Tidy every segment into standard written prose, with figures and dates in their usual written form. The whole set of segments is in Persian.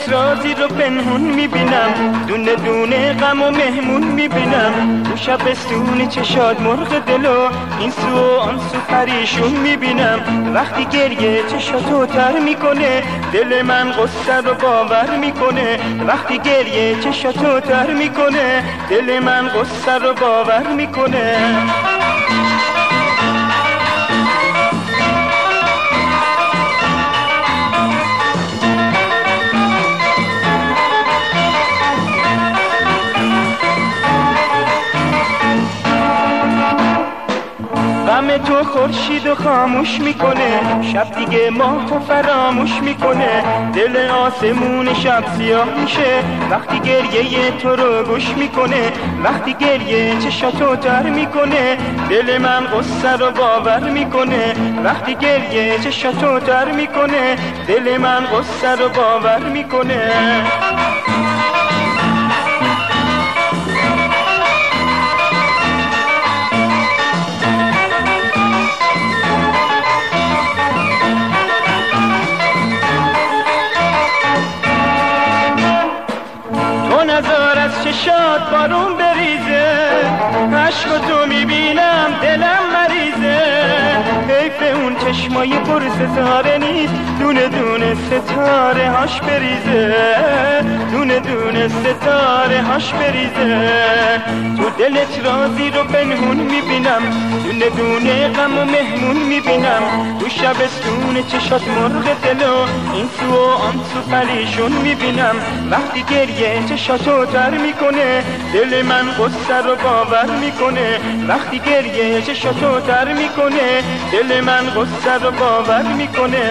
دلت رازی رو پنهون میبینم، دونه دونه غم و مهمون میبینم. تو شبستون چشاد مرغ دلو این سو و آن سو پریشون میبینم. وقتی گریه چشاتو تر میکنه دل من غصه رو باور میکنه. وقتی گریه چشاتو تر میکنه دل من غصه رو باور میکنه. غم تو خورشید و خاموش میکنه، شب دیگه ماهو فراموش میکنه. دل آسمون شب سیاه میشه وقتی گریه تو رو گوش میکنه. وقتی گریه چشاتو تر میکنه دل من غصه رو باور میکنه. وقتی گریه چشاتو تر میکنه دل من غصه رو باور میکنه. نظر از چشات بارون بریزه، عشق تو میبینم دلم مریضه. حیف اون چشمای پر ستاره نیست، دونه دونه ستاره هاش بریزه. دونه دونه ستاره هاش بریزه. تو دلت رازی رو پنهون میبینم، دونه دونه غم و مهمون میبینم. تو شبستون چشات مرغ دلو این سو و آن سو پریشون میبینم. وقتی گریه چشاتو تر میکنه دل من غصه رو باور میکنه. وقتی گریه چشاتو تر میکنه دل من غصه رو باور میکنه.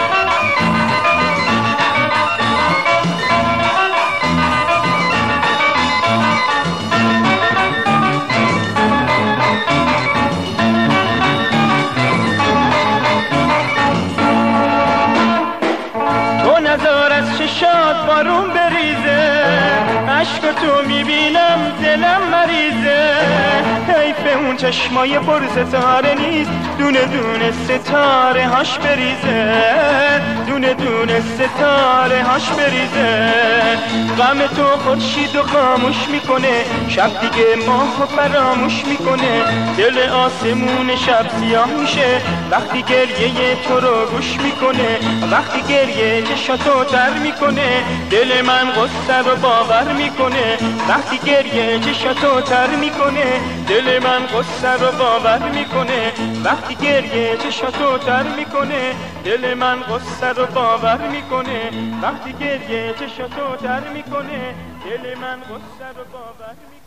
نظر از چشات بارون بریزه، عشق تو میبینم دلم مریضه. حیف اون چشمای پر ستاره نیست، دونه دونه ستاره هاش بریزه. دونه دونه ستاره هاش بریزه. غم تو خورشید و خاموش میکنه، شب دیگه ماهو فراموش میکنه. دل آسمون شب سیاه میشه وقتی گریه تو رو گوش میکنه. وقتی گریه چشاتو تر میکنه دل من غصه رو باور میکنه. وقتی گریه چشاتو تر میکنه دل من غصه رو باور میکنه. وقتی گریه چشاتو تر میکنه دل من غصه رو باور میکنه. وقتی گریه چشاتو تر میکنه دل من غصه رو باور میکنه.